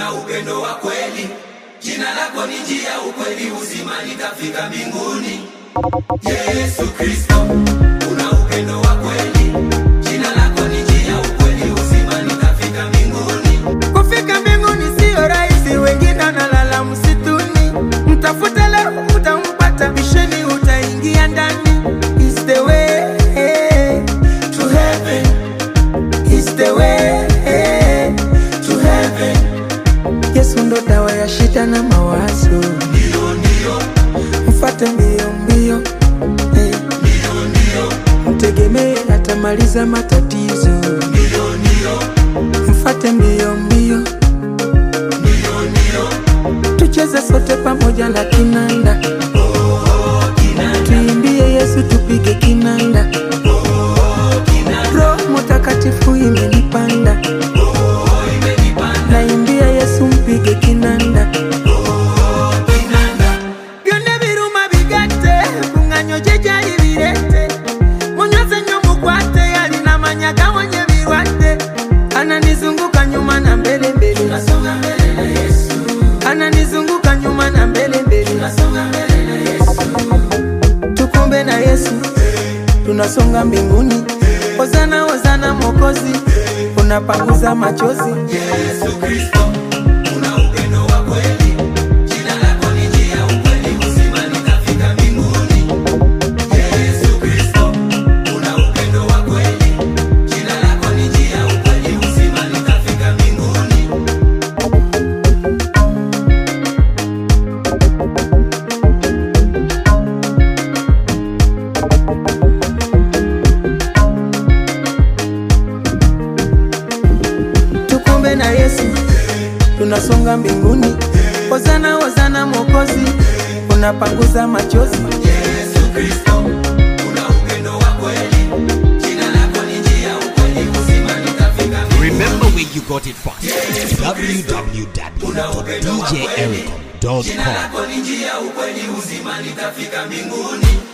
una upendo wa kweli. Jina lako ni njia, ukweli, uzima, nitafika mbinguni. Yesu Kristo, una upendo wa kweli. Jina lako ni njia, ukweli, uzima, nitafika mbinguni. Kufika mbinguni sio rahisi, wengine wanalala msituni. Mtafuta leo utampata, bisheni utaingia ndani. It's the way to heaven. It's the way to heaven. Yesu ndo dawa ya shida na mawazo. Ndio ndio, mfate mbio mbio. ndio ndio, Mtegemee atamaliza matatizo. ndio ndio, Mfate mbio mbio. ndio ndio. Tucheze sote pamoja na kinanda. Kinanda, Tuimbie Yesu tupige kinanda. kinanda, Roho Mtakatifu imenipanda. imenipanda. Naimbia Yesu mpige kinanda. Kinanda, Byone biruma bigate, kunganyo jeja ibirete. Munyoze nyomukwate, alina manyaga wenye birwate. Ananizunguka nyuma na mbele mbele. tunasonga mbele na Yesu. Ananizunguka nyuma na mbele mbele. Tunasonga mbele na Yesu. Tukumbe na Yesu, tunasonga mbinguni. Hosana hosana Mwokozi, unapanguza machozi. Yesu Kristo, una upendo wa kweli. Jina lako ni njia, ukweli, uzima, nitafika mbinguni. Yesu Kristo, una upendo wa kweli. Jina lako ni njia, ukweli, uzima, nitafika mbinguni. Tukumbe na Yesu, tunasonga mbinguni. Hosana hosana Mwokozi, unapanguza machozi. Yesu Kristo, una upendo wa kweli. Jina lako ni njia, ukweli, uzima, nitafika mbinguni. Remember where you got it from. www.djericom.com. Jina lako ni njia, ukweli, uzima, nitafika mbinguni.